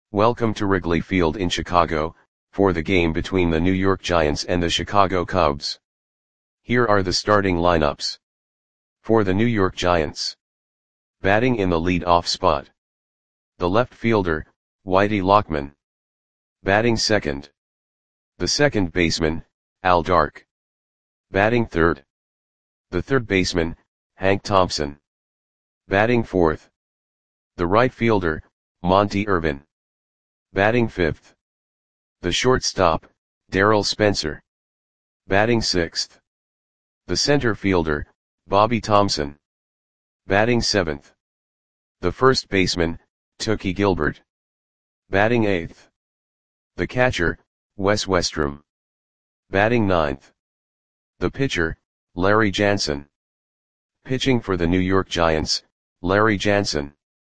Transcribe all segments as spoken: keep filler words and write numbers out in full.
Welcome to Wrigley Field in Chicago, for the game between the New York Giants and the Chicago Cubs. Here are the starting lineups. For the New York Giants. Batting in the lead-off spot. The left fielder, Whitey Lockman. Batting second. The second baseman, Al Dark. Batting third. The third baseman, Hank Thompson. Batting fourth. The right fielder, Monte Irvin. Batting fifth. The shortstop, Darryl Spencer. Batting sixth. The center fielder, Bobby Thomson. Batting seventh. The first baseman, Tookie Gilbert. Batting eighth. The catcher, Wes Westrum. Batting ninth. The pitcher, Larry Jansen. Pitching for the New York Giants, Larry Jansen.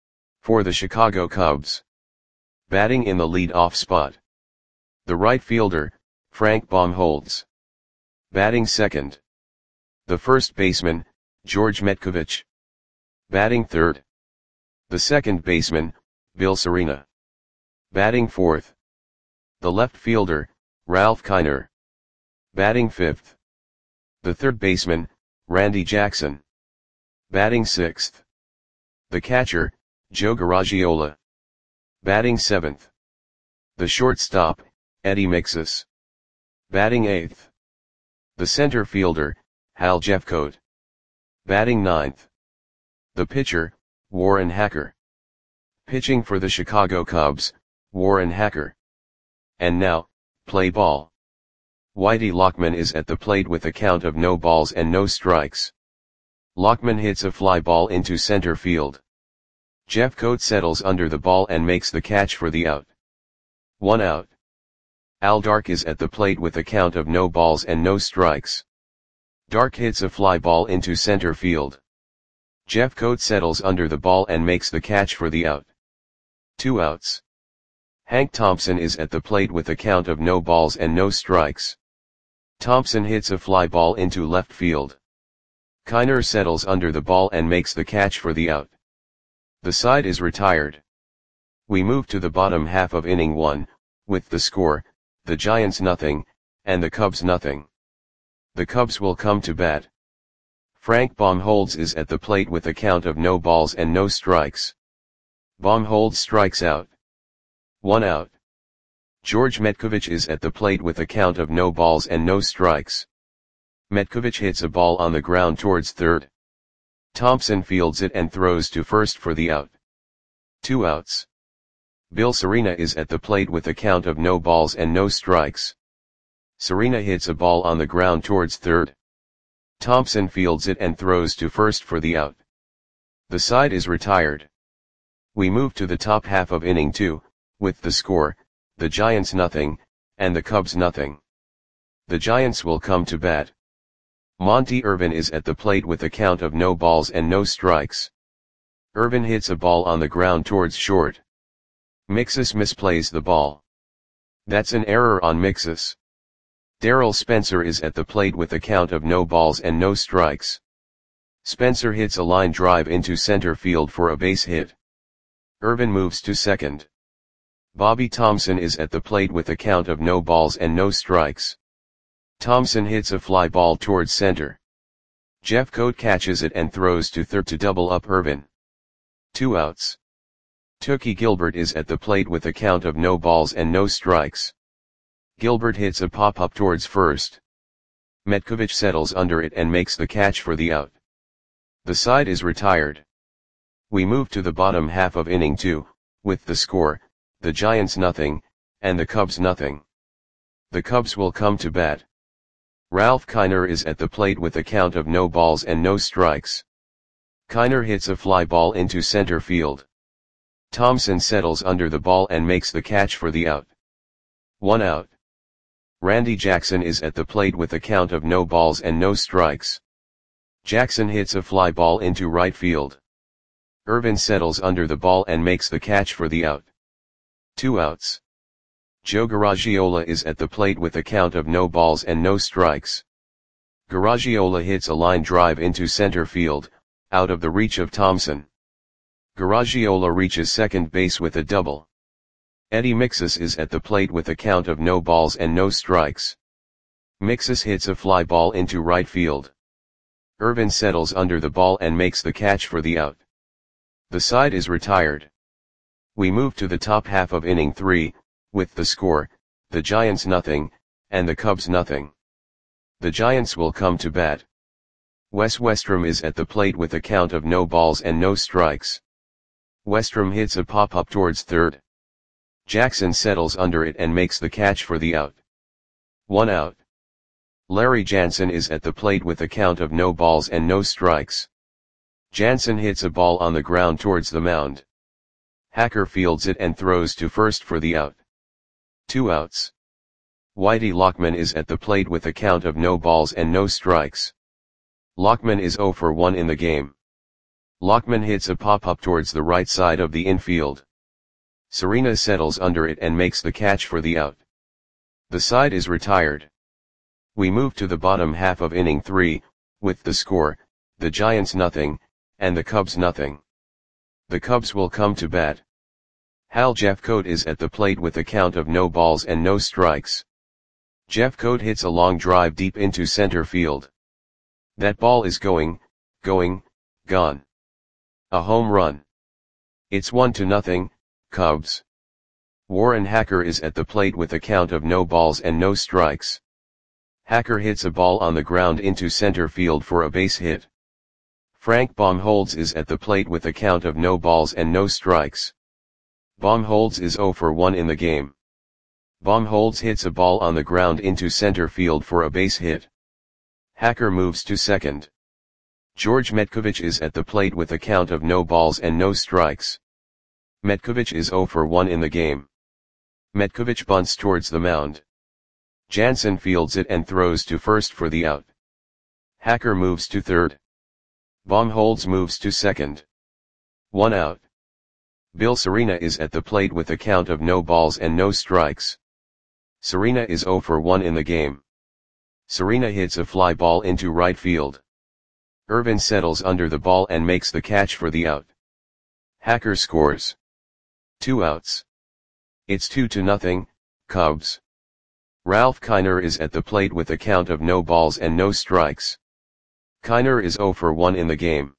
For the Chicago Cubs. Batting in the lead-off spot. The right fielder, Frank Baumholtz. Batting second. The first baseman, George Metcovich. Batting third. The second baseman, Bill Serena. Batting fourth. The left fielder, Ralph Kiner. Batting fifth. The third baseman, Randy Jackson. Batting sixth. The catcher, Joe Garagiola. Batting seventh. The shortstop, Eddie Mixus. Batting eighth. The center fielder, Hal Jeffcoat. Batting ninth. The pitcher, Warren Hacker. Pitching for the Chicago Cubs, Warren Hacker. And now, play ball. Whitey Lockman is at the plate with a count of no balls and no strikes. Lockman hits a fly ball into center field. Jeffcoat settles under the ball and makes the catch for the out. One out. Al Dark is at the plate with a count of no balls and no strikes. Dark hits a fly ball into center field. Jeffcoat settles under the ball and makes the catch for the out. Two outs. Hank Thompson is at the plate with a count of no balls and no strikes. Thompson hits a fly ball into left field. Kiner settles under the ball and makes the catch for the out. The side is retired. We move to the bottom half of inning one, with the score, the Giants nothing, and the Cubs nothing. The Cubs will come to bat. Frank Baumholtz is at the plate with a count of no balls and no strikes. Baumholtz strikes out. One out. George Metcovich is at the plate with a count of no balls and no strikes. Metcovich hits a ball on the ground towards third. Thompson fields it and throws to first for the out. Two outs. Bill Serena is at the plate with a count of no balls and no strikes. Serena hits a ball on the ground towards third. Thompson fields it and throws to first for the out. The side is retired. We move to the top half of inning two, with the score, the Giants nothing, and the Cubs nothing. The Giants will come to bat. Monte Irvin is at the plate with a count of no balls and no strikes. Irvin hits a ball on the ground towards short. Mixus misplays the ball. That's an error on Mixus. Darryl Spencer is at the plate with a count of no balls and no strikes. Spencer hits a line drive into center field for a base hit. Irvin moves to second. Bobby Thomson is at the plate with a count of no balls and no strikes. Thomson hits a fly ball towards center. Jeffcoat catches it and throws to third to double up Irvin. Two outs. Tookie Gilbert is at the plate with a count of no balls and no strikes. Gilbert hits a pop-up towards first. Metcovich settles under it and makes the catch for the out. The side is retired. We move to the bottom half of inning two, with the score, the Giants nothing, and the Cubs nothing. The Cubs will come to bat. Ralph Kiner is at the plate with a count of no balls and no strikes. Kiner hits a fly ball into center field. Thompson settles under the ball and makes the catch for the out. One out. Randy Jackson is at the plate with a count of no balls and no strikes. Jackson hits a fly ball into right field. Irvin settles under the ball and makes the catch for the out. Two outs. Joe Garagiola is at the plate with a count of no balls and no strikes. Garagiola hits a line drive into center field, out of the reach of Thompson. Garagiola reaches second base with a double. Eddie Mixus is at the plate with a count of no balls and no strikes. Mixus hits a fly ball into right field. Irvin settles under the ball and makes the catch for the out. The side is retired. We move to the top half of inning three, with the score, the Giants nothing, and the Cubs nothing. The Giants will come to bat. Wes Westrom is at the plate with a count of no balls and no strikes. Westrom hits a pop-up towards third. Jackson settles under it and makes the catch for the out. One out. Larry Jansen is at the plate with a count of no balls and no strikes. Jansen hits a ball on the ground towards the mound. Hacker fields it and throws to first for the out. Two outs. Whitey Lockman is at the plate with a count of no balls and no strikes. Lockman is oh for one in the game. Lockman hits a pop-up towards the right side of the infield. Serena settles under it and makes the catch for the out. The side is retired. We move to the bottom half of inning three, with the score, the Giants nothing, and the Cubs nothing. The Cubs will come to bat. Hal Jeffcoat is at the plate with a count of no balls and no strikes. Jeffcoat hits a long drive deep into center field. That ball is going, going, gone. A home run. It's one to nothing, Cubs. Warren Hacker is at the plate with a count of no balls and no strikes. Hacker hits a ball on the ground into center field for a base hit. Frank Baumholtz is at the plate with a count of no balls and no strikes. Baumholtz is oh for one in the game. Baumholtz hits a ball on the ground into center field for a base hit. Hacker moves to second. George Metkovich is at the plate with a count of no balls and no strikes. Metkovich is oh for one in the game. Metkovich bunts towards the mound. Jansen fields it and throws to first for the out. Hacker moves to third. Baumholtz moves to second. One out. Bill Serena is at the plate with a count of no balls and no strikes. Serena is oh for one in the game. Serena hits a fly ball into right field. Irvin settles under the ball and makes the catch for the out. Hacker scores. Two outs. It's two to nothing, Cubs. Ralph Kiner is at the plate with a count of no balls and no strikes. Kiner is oh for one in the game.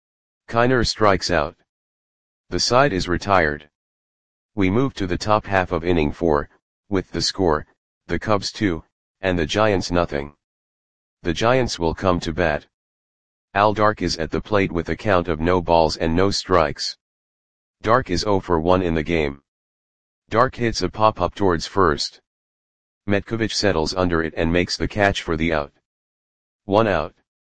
Kiner strikes out. The side is retired. We move to the top half of inning four, with the score, the Cubs two, and the Giants nothing. The Giants will come to bat. Al Dark is at the plate with a count of no balls and no strikes. Dark is oh for one in the game. Dark hits a pop-up towards first. Metkovich settles under it and makes the catch for the out. One out.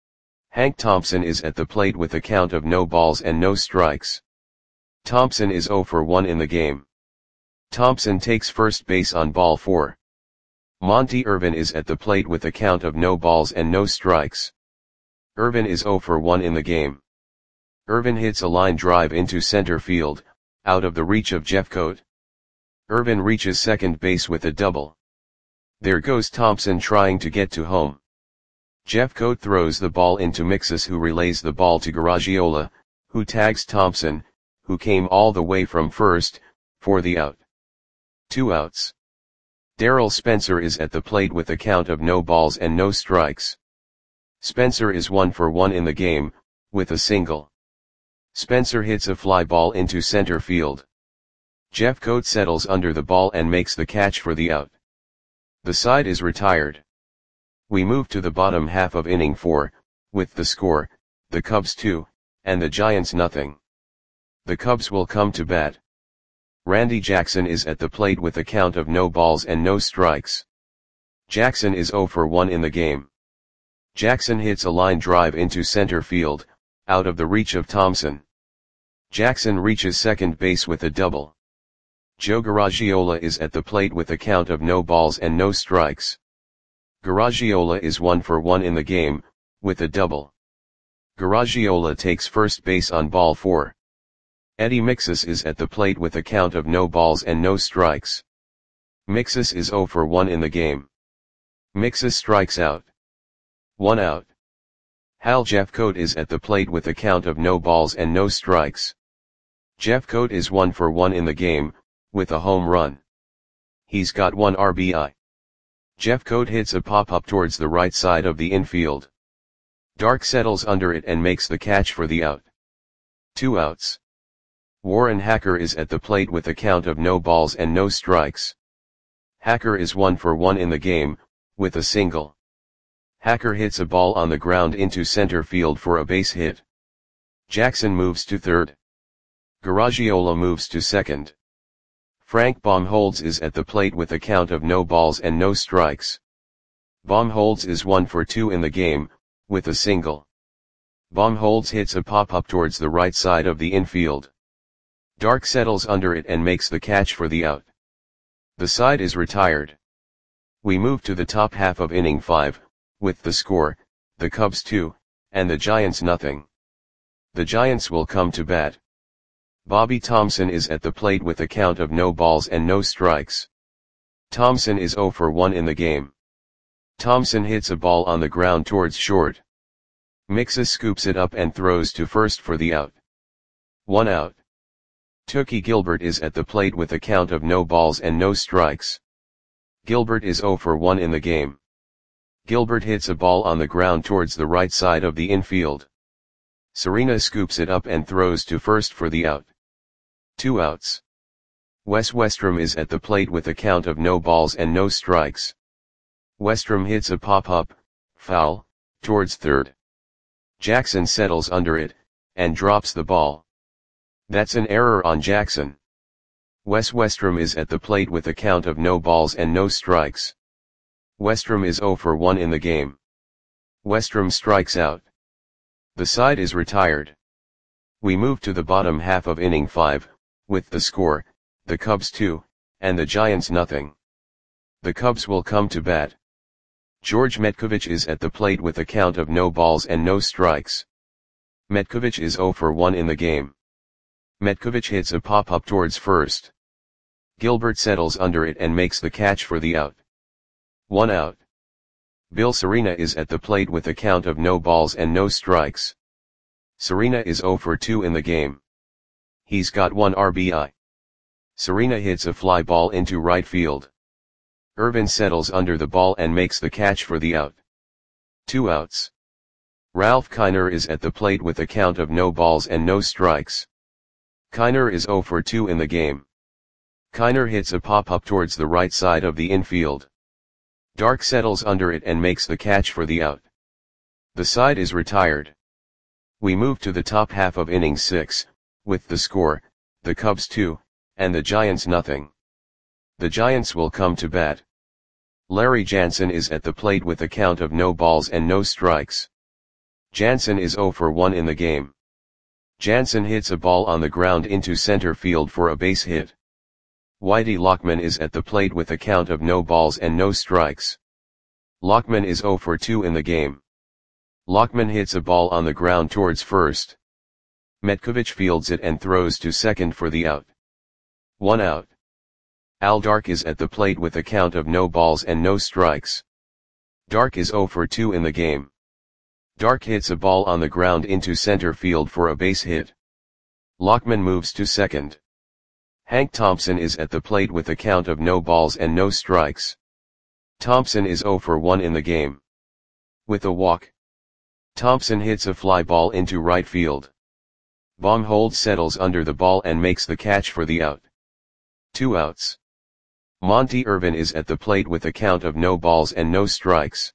Hank Thompson is at the plate with a count of no balls and no strikes. Thompson is oh for one in the game. Thompson takes first base on ball four. Monty Irvin is at the plate with a count of no balls and no strikes. Irvin is oh for one in the game. Irvin hits a line drive into center field, out of the reach of Jeffcoat. Irvin reaches second base with a double. There goes Thompson trying to get to home. Jeffcoat throws the ball into Mixus, who relays the ball to Garagiola, who tags Thompson, who came all the way from first, for the out. Two outs. Darrell Spencer is at the plate with a count of no balls and no strikes. Spencer is one for one in the game, with a single. Spencer hits a fly ball into center field. Jeffcoat settles under the ball and makes the catch for the out. The side is retired. We move to the bottom half of inning four, with the score, the Cubs two, and the Giants nothing. The Cubs will come to bat. Randy Jackson is at the plate with a count of no balls and no strikes. Jackson is oh for one in the game. Jackson hits a line drive into center field, out of the reach of Thompson. Jackson reaches second base with a double. Joe Garagiola is at the plate with a count of no balls and no strikes. Garagiola is one for one in the game, with a double. Garagiola takes first base on ball four. Eddie Mixus is at the plate with a count of no balls and no strikes. Mixus is oh for one in the game. Mixus strikes out. One out. Hal Jeffcoat is at the plate with a count of no balls and no strikes. Jeffcoat is one for one in the game, with a home run. He's got one R B I. Jeffcoat hits a pop-up towards the right side of the infield. Dark settles under it and makes the catch for the out. Two outs. Warren Hacker is at the plate with a count of no balls and no strikes. Hacker is one for one in the game, with a single. Hacker hits a ball on the ground into center field for a base hit. Jackson moves to third. Garagiola moves to second. Frank Baumholtz is at the plate with a count of no balls and no strikes. Baumholtz is one for two in the game, with a single. Baumholtz hits a pop-up towards the right side of the infield. Dark settles under it and makes the catch for the out. The side is retired. We move to the top half of inning five, with the score, the Cubs two, and the Giants nothing. The Giants will come to bat. Bobby Thomson is at the plate with a count of no balls and no strikes. Thomson is zero for one in the game. Thomson hits a ball on the ground towards short. Mixes scoops it up and throws to first for the out. One out. Tookie Gilbert is at the plate with a count of no balls and no strikes. Gilbert is zero for one in the game. Gilbert hits a ball on the ground towards the right side of the infield. Serena scoops it up and throws to first for the out. Two outs. Wes Westrom is at the plate with a count of no balls and no strikes. Westrom hits a pop-up, foul, towards third. Jackson settles under it, and drops the ball. That's an error on Jackson. Wes Westrom is at the plate with a count of no balls and no strikes. Westrom is zero for one in the game. Westrom strikes out. The side is retired. We move to the bottom half of inning five, with the score, the Cubs two, and the Giants nothing. The Cubs will come to bat. George Metkovich is at the plate with a count of no balls and no strikes. Metkovich is zero for one in the game. Metkovich hits a pop-up towards first. Gilbert settles under it and makes the catch for the out. One out. Bill Serena is at the plate with a count of no balls and no strikes. Serena is zero for two in the game. He's got one R B I. Serena hits a fly ball into right field. Irvin settles under the ball and makes the catch for the out. Two outs. Ralph Kiner is at the plate with a count of no balls and no strikes. Kiner is zero for two in the game. Kiner hits a pop-up towards the right side of the infield. Dark settles under it and makes the catch for the out. The side is retired. We move to the top half of inning six, with the score, the Cubs two, and the Giants nothing. The Giants will come to bat. Larry Jansen is at the plate with a count of no balls and no strikes. Jansen is zero for one in the game. Jansen hits a ball on the ground into center field for a base hit. Whitey Lockman is at the plate with a count of no balls and no strikes. Lockman is zero for two in the game. Lockman hits a ball on the ground towards first. Metkovich fields it and throws to second for the out. One out. Al Dark is at the plate with a count of no balls and no strikes. Dark is zero for two in the game. Dark hits a ball on the ground into center field for a base hit. Lockman moves to second. Hank Thompson is at the plate with a count of no balls and no strikes. Thompson is zero for one in the game. With a walk. Thompson hits a fly ball into right field. Baumholtz settles under the ball and makes the catch for the out. Two outs. Monty Irvin is at the plate with a count of no balls and no strikes.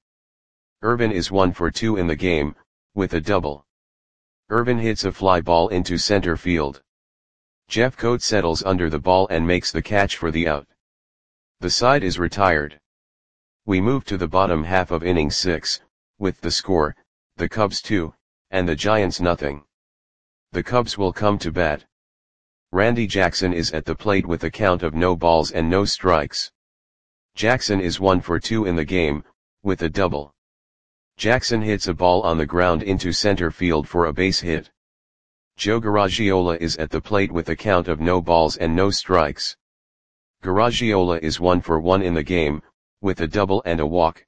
Irvin is one for two in the game, with a double. Irvin hits a fly ball into center field. Jeffcoat settles under the ball and makes the catch for the out. The side is retired. We move to the bottom half of inning six, with the score, the Cubs two, and the Giants nothing. The Cubs will come to bat. Randy Jackson is at the plate with a count of no balls and no strikes. Jackson is one for two in the game, with a double. Jackson hits a ball on the ground into center field for a base hit. Joe Garagiola is at the plate with a count of no balls and no strikes. Garagiola is one for one in the game, with a double and a walk.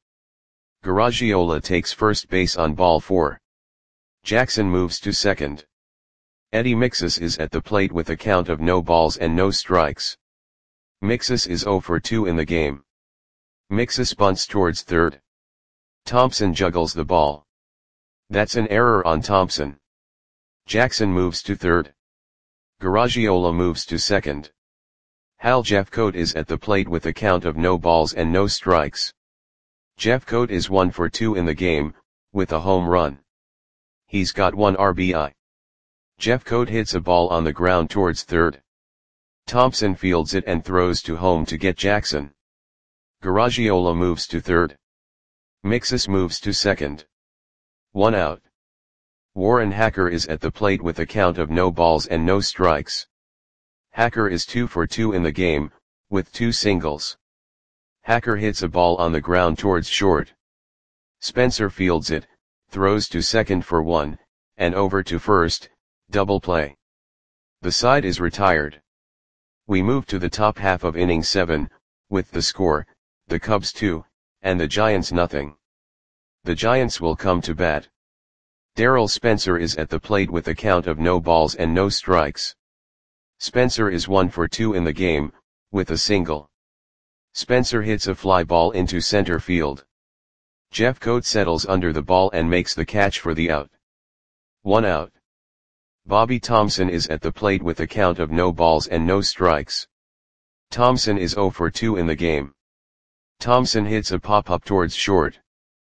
Garagiola takes first base on ball four. Jackson moves to second. Eddie Mixes is at the plate with a count of no balls and no strikes. Mixus is zero for two in the game. Mixus bunts towards third. Thompson juggles the ball. That's an error on Thompson. Jackson moves to third. Garagiola moves to second. Hal Jeffcoat is at the plate with a count of no balls and no strikes. Jeffcoat is one for two in the game, with a home run. He's got one R B I. Jeffcoat hits a ball on the ground towards third. Thompson fields it and throws to home to get Jackson. Garagiola moves to third. Mixus moves to second. One out. Warren Hacker is at the plate with a count of no balls and no strikes. Hacker is two for two in the game, with two singles. Hacker hits a ball on the ground towards short. Spencer fields it, throws to second for one, and over to first, double play. The side is retired. We move to the top half of inning seven, with the score, the Cubs two, and the Giants nothing. The Giants will come to bat. Darryl Spencer is at the plate with a count of no balls and no strikes. Spencer is one for two in the game, with a single. Spencer hits a fly ball into center field. Jeffcoat settles under the ball and makes the catch for the out. One out. Bobby Thomson is at the plate with a count of no balls and no strikes. Thomson is zero for two in the game. Thomson hits a pop-up towards short.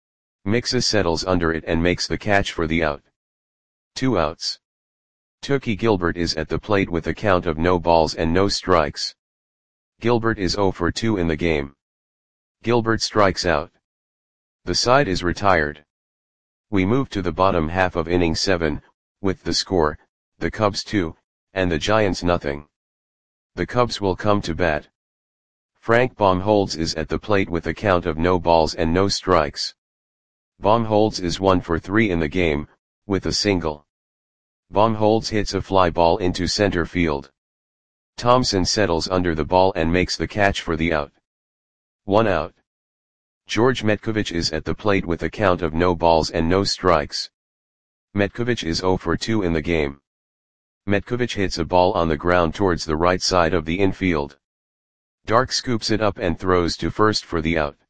Mixus settles under it and makes the catch for the out. Two outs. Tookie Gilbert is at the plate with a count of no balls and no strikes. Gilbert is zero for two in the game. Gilbert strikes out. The side is retired. We move to the bottom half of inning seven, with the score, the Cubs two, and the Giants nothing. The Cubs will come to bat. Frank Baumholtz is at the plate with a count of no balls and no strikes. Baumholtz is one for three in the game, with a single. Baumholtz hits a fly ball into center field. Thompson settles under the ball and makes the catch for the out. One out. George Metkovich is at the plate with a count of no balls and no strikes. Metkovich is zero for two in the game. Metkovich hits a ball on the ground towards the right side of the infield. Dark scoops it up and throws to first for the out.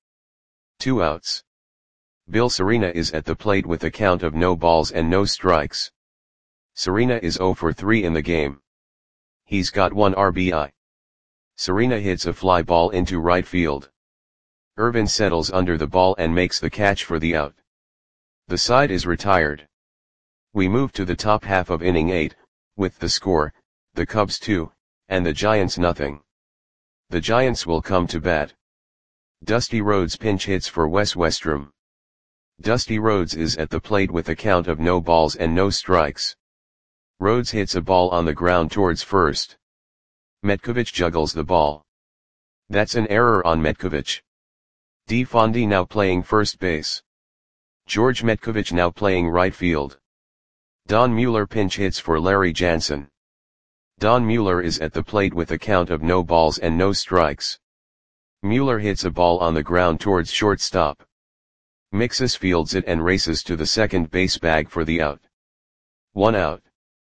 Two outs. Bill Serena is at the plate with a count of no balls and no strikes. Serena is zero for three in the game. He's got one R B I. Serena hits a fly ball into right field. Irvin settles under the ball and makes the catch for the out. The side is retired. We move to the top half of inning eight, with the score, the Cubs two, and the Giants nothing. The Giants will come to bat. Dusty Rhodes pinch hits for Wes Westrom. Dusty Rhodes is at the plate with a count of no balls and no strikes. Rhodes hits a ball on the ground towards first. Metkovich juggles the ball. That's an error on Metkovich. DeFondi now playing first base. George Metkovich now playing right field. Don Mueller pinch hits for Larry Jansen. Don Mueller is at the plate with a count of no balls and no strikes. Mueller hits a ball on the ground towards shortstop. Mixus fields it and races to the second base bag for the out. One out.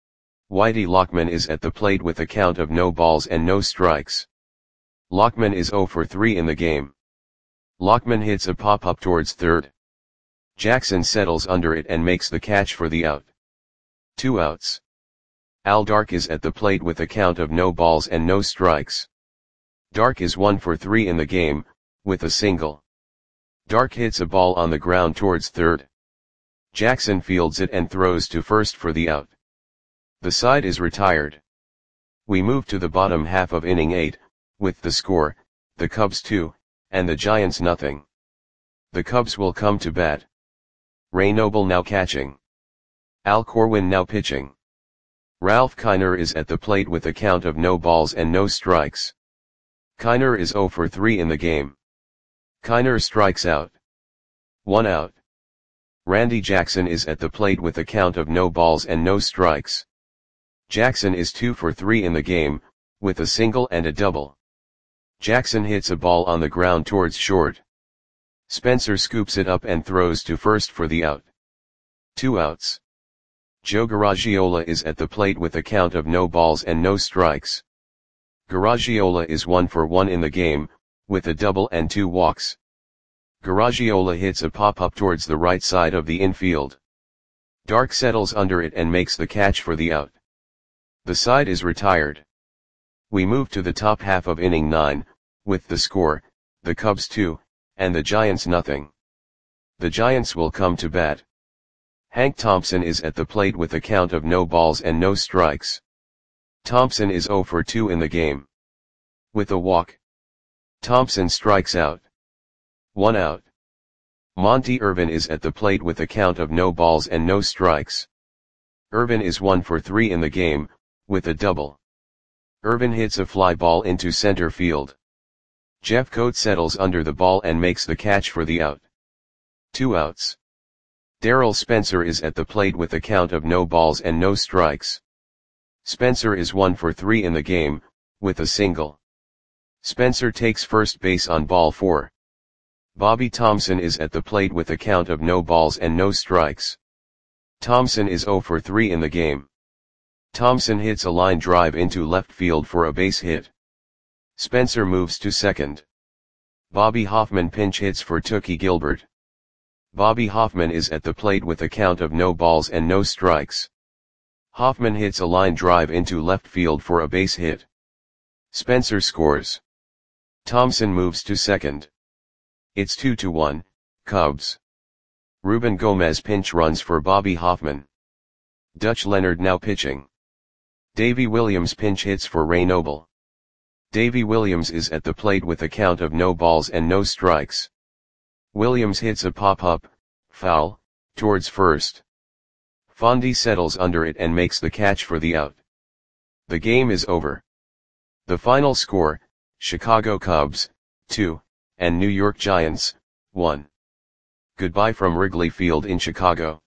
Whitey Lockman is at the plate with a count of no balls and no strikes. Lockman is zero for three in the game. Lockman hits a pop-up towards third. Jackson settles under it and makes the catch for the out. Two outs. Al Dark is at the plate with a count of no balls and no strikes. Dark is one for three in the game, with a single. Dark hits a ball on the ground towards third. Jackson fields it and throws to first for the out. The side is retired. We move to the bottom half of inning eight, with the score, the Cubs two, and the Giants nothing. The Cubs will come to bat. Ray Noble now catching. Al Corwin now pitching. Ralph Kiner is at the plate with a count of no balls and no strikes. Kiner is zero for three in the game. Kiner strikes out. One out. Randy Jackson is at the plate with a count of no balls and no strikes. Jackson is two for three in the game, with a single and a double. Jackson hits a ball on the ground towards short. Spencer scoops it up and throws to first for the out. Two outs. Joe Garagiola is at the plate with a count of no balls and no strikes. Garagiola is one for one in the game, with a double and two walks. Garagiola hits a pop-up towards the right side of the infield. Dark settles under it and makes the catch for the out. The side is retired. We move to the top half of inning nine, with the score, the Cubs two, and the Giants nothing. The Giants will come to bat. Hank Thompson is at the plate with a count of no balls and no strikes. Thompson is oh for two in the game. With a walk, Thompson strikes out. One out. Monty Irvin is at the plate with a count of no balls and no strikes. Irvin is one for three in the game, with a double. Irvin hits a fly ball into center field. Jeffcoat settles under the ball and makes the catch for the out. Two outs. Darrell Spencer is at the plate with a count of no balls and no strikes. Spencer is one for three in the game, with a single. Spencer takes first base on ball four. Bobby Thomson is at the plate with a count of no balls and no strikes. Thomson is oh for three in the game. Thomson hits a line drive into left field for a base hit. Spencer moves to second. Bobby Hoffman pinch hits for Tookie Gilbert. Bobby Hoffman is at the plate with a count of no balls and no strikes. Hoffman hits a line drive into left field for a base hit. Spencer scores. Thomson moves to second. It's two to one, Cubs. Ruben Gomez pinch runs for Bobby Hoffman. Dutch Leonard now pitching. Davy Williams pinch hits for Ray Noble. Davy Williams is at the plate with a count of no balls and no strikes. Williams hits a pop-up, foul, towards first. Fondy settles under it and makes the catch for the out. The game is over. The final score, Chicago Cubs, two, and New York Giants, one. Goodbye from Wrigley Field in Chicago.